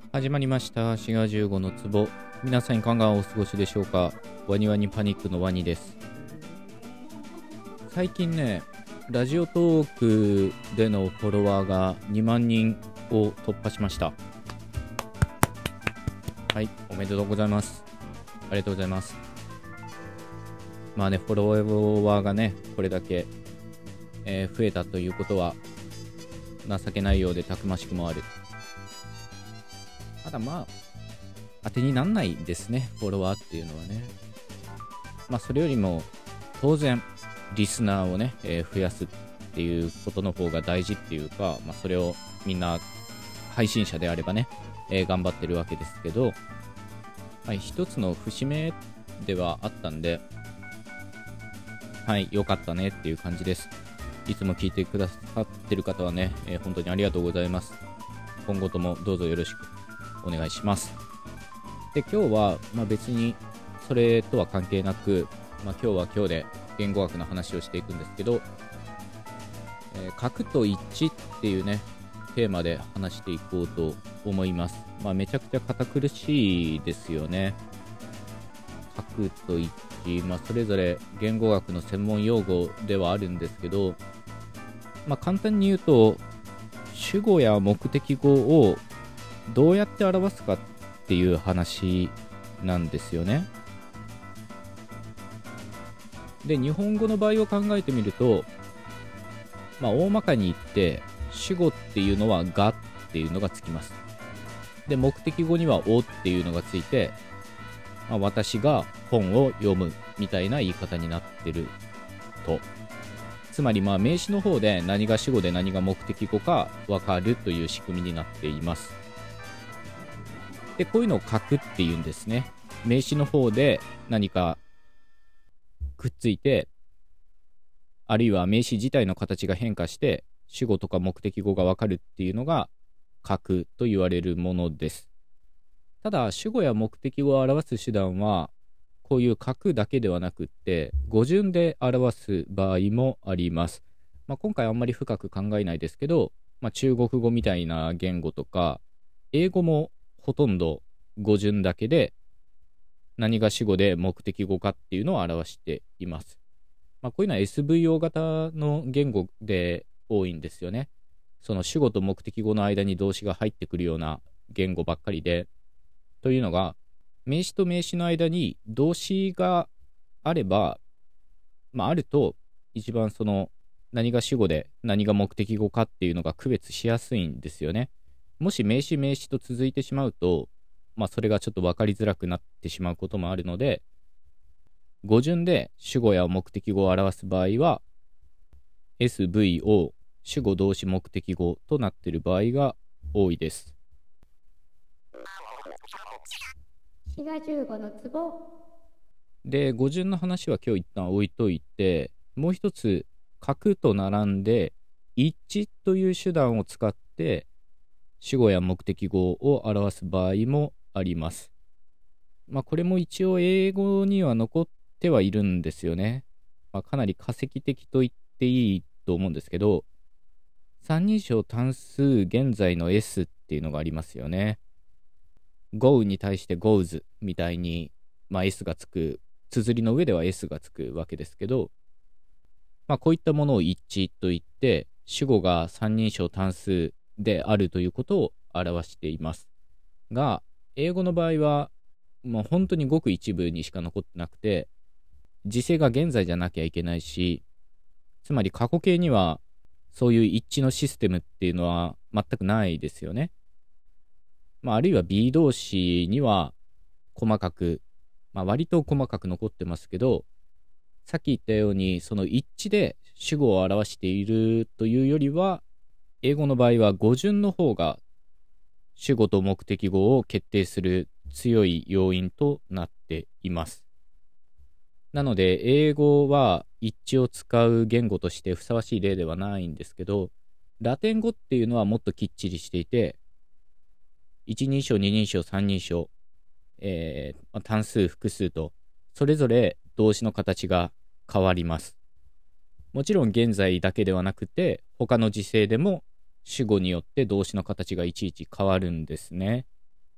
始まりました滋賀15の壺。皆さんいかがお過ごしでしょうか。ワニワニパニックのワニです。最近ね、ラジオトークでのフォロワーが2万人を突破しました。はい、おめでとうございます。ありがとうございます。まあね、フォロワーがねこれだけ、増えたということは情けないようでたくましくもある。ただまあ当てになんないですね、フォロワーっていうのはね。まあそれよりも当然リスナーをね、増やすっていうことの方が大事っていうか、まあそれをみんな配信者であればね、頑張ってるわけですけど、はい、一つの節目ではあったんで、はい、良かったねっていう感じです。いつも聞いてくださってる方はね、本当にありがとうございます。今後ともどうぞよろしくお願いします。で、今日は、別にそれとは関係なく、今日は今日で言語学の話をしていくんですけど、核と一致っていうねテーマで話していこうと思います。めちゃくちゃ堅苦しいですよね。核と一致、それぞれ言語学の専門用語ではあるんですけど、簡単に言うと主語や目的語をどうやって表すかっていう話なんですよね。で、日本語の場合を考えてみると、大まかに言って主語っていうのはがっていうのがつきます。で、目的語にはおっていうのがついて、私が本を読むみたいな言い方になってると。つまり名詞の方で何が主語で何が目的語か分かるという仕組みになっています。で、こういうのを書くっていうんですね。名詞の方で何かくっついて、あるいは名詞自体の形が変化して主語とか目的語が分かるっていうのが書くと言われるものです。ただ主語や目的語を表す手段はこういう書くだけではなくって語順で表す場合もあります。今回あんまり深く考えないですけど、中国語みたいな言語とか英語もほとんど語順だけで何が主語で目的語かっていうのを表しています。こういうのは SVO 型の言語で多いんですよね。その主語と目的語の間に動詞が入ってくるような言語ばっかりで、というのが名詞と名詞の間に動詞があれば、あると一番その何が主語で何が目的語かっていうのが区別しやすいんですよね。もし名詞名詞と続いてしまうと、それがちょっと分かりづらくなってしまうこともあるので、語順で主語や目的語を表す場合は SVO 主語動詞目的語となっている場合が多いです。 滋賀15の壺で、語順の話は今日一旦置いといて、もう一つ書くと並んで一致という手段を使って主語や目的語を表す場合もあります。これも一応英語には残ってはいるんですよね。かなり化石的と言っていいと思うんですけど、三人称単数現在の S っていうのがありますよね。Go に対して Goes みたいに、S がつく、綴りの上では S がつくわけですけど、こういったものを一致と言って、主語が三人称単数であるということを表しています。が、英語の場合は、もう本当にごく一部にしか残ってなくて、時制が現在じゃなきゃいけないし、つまり過去形にはそういう一致のシステムっていうのは全くないですよね。あるいは B 動詞には細かく、割と細かく残ってますけど、さっき言ったようにその一致で主語を表しているというよりは、英語の場合は語順の方が主語と目的語を決定する強い要因となっています。なので英語は一致を使う言語としてふさわしい例ではないんですけど、ラテン語っていうのはもっときっちりしていて、一人称二人称三人称、単数複数とそれぞれ動詞の形が変わります。もちろん現在だけではなくて他の時制でも主語によって動詞の形がいちいち変わるんですね。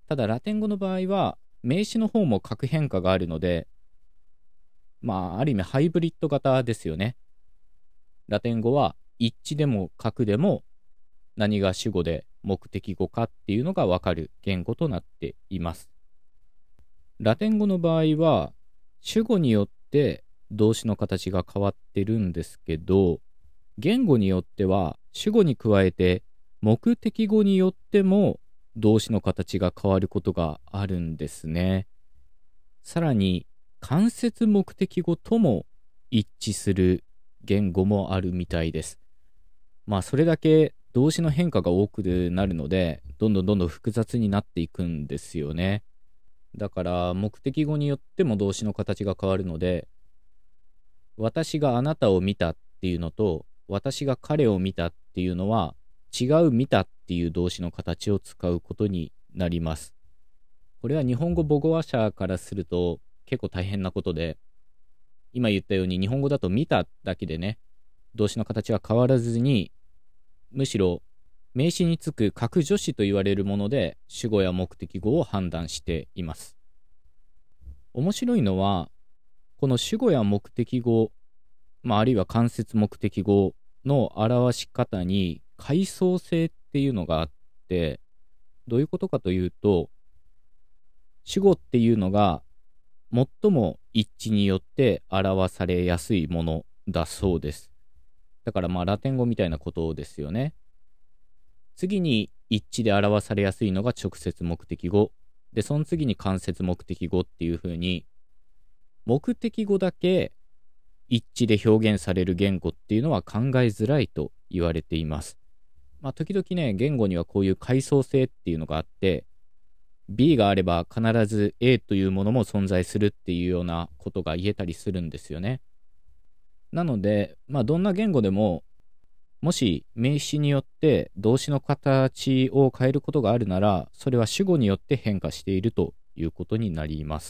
ただラテン語の場合は名詞の方も格変化があるので、ある意味ハイブリッド型ですよね。ラテン語は一致でも格でも何が主語で目的語かっていうのがわかる言語となっています。ラテン語の場合は主語によって動詞の形が変わってるんですけど、言語によっては主語に加えて目的語によっても動詞の形が変わることがあるんですね。さらに間接目的語とも一致する言語もあるみたいです。それだけ動詞の変化が多くなるので、どんどん複雑になっていくんですよね。だから目的語によっても動詞の形が変わるので、私があなたを見たっていうのと私が彼を見たっていうのは違う見たっていう動詞の形を使うことになります。これは日本語母語話者からすると結構大変なことで、今言ったように日本語だと見ただけでね、動詞の形は変わらずに、むしろ名詞につく格助詞と言われるもので主語や目的語を判断しています。面白いのは、この主語や目的語、あるいは間接目的語の表し方に階層性っていうのがあって、どういうことかというと、主語っていうのが最も一致によって表されやすいものだそうです。だからラテン語みたいなことですよね。次に一致で表されやすいのが直接目的語で、その次に間接目的語っていう風に、目的語だけ一致で表現される言語っていうのは考えづらいと言われています。時々ね、言語にはこういう階層性っていうのがあって、B があれば必ず A というものも存在するっていうようなことが言えたりするんですよね。なので、どんな言語でも、もし名詞によって動詞の形を変えることがあるなら、それは主語によって変化しているということになります。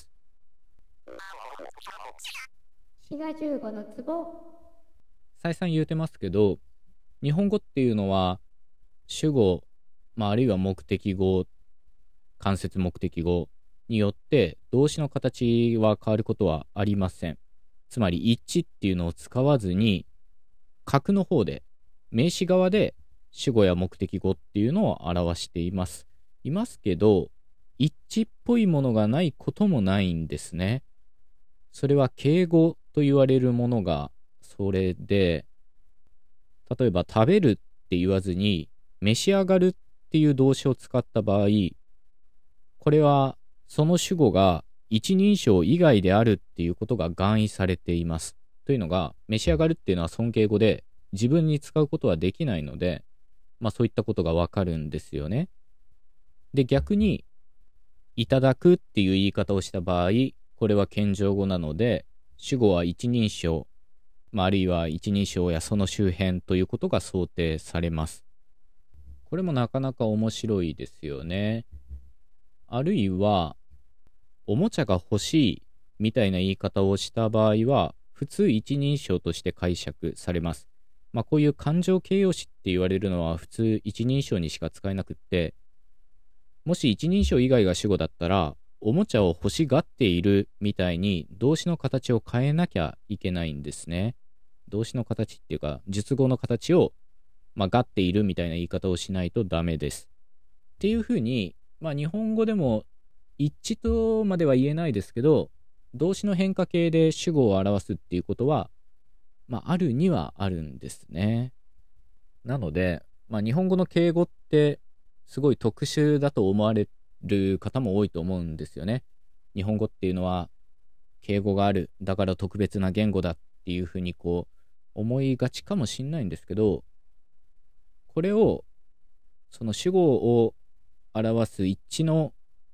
滋賀15の壺。 再三言うてますけど、日本語っていうのは主語、あるいは目的語、間接目的語によって動詞の形は変わることはありません。つまり一致っていうのを使わずに、格の方で、名詞側で主語や目的語っていうのを表しています。けど、一致っぽいものがないこともないんですね。それは敬語と言われるものがそれで、例えば食べるって言わずに召し上がるっていう動詞を使った場合、これはその主語が一人称以外であるっていうことが含意されています。というのが、召し上がるっていうのは尊敬語で自分に使うことはできないので、そういったことがわかるんですよね。で、逆にいただくっていう言い方をした場合、これは謙譲語なので、主語は一人称、あるいは一人称やその周辺ということが想定されます。これもなかなか面白いですよね。あるいは、おもちゃが欲しいみたいな言い方をした場合は、普通一人称として解釈されます。こういう感情形容詞って言われるのは普通一人称にしか使えなくって、もし一人称以外が主語だったら、おもちゃを欲しがっているみたいに動詞の形を変えなきゃいけないんですね。動詞の形っていうか、述語の形を、がっているみたいな言い方をしないとダメです。っていうふうに、日本語でも一致とまでは言えないですけど、動詞の変化形で主語を表すっていうことは、あるにはあるんですね。なので、日本語の敬語ってすごい特殊だと思われる方も多いと思うんですよね。日本語っていうのは敬語がある、だから特別な言語だっていうふうに思いがちかもしんないんですけど、これをその主語を表す一致の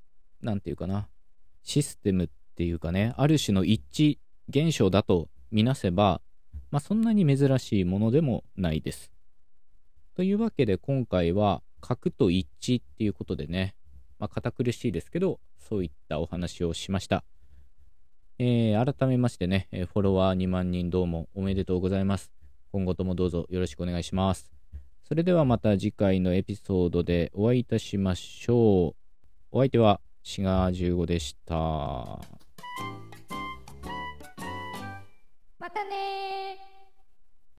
システムっていうかね、ある種の一致現象だとみなせば、そんなに珍しいものでもないです。というわけで今回は格と一致っていうことでね、堅苦しいですけど、そういったお話をしました。改めましてね、フォロワー2万人どうもおめでとうございます。今後ともどうぞよろしくお願いします。それではまた次回のエピソードでお会いいたしましょう。 お相手は志賀15でした。 またねー。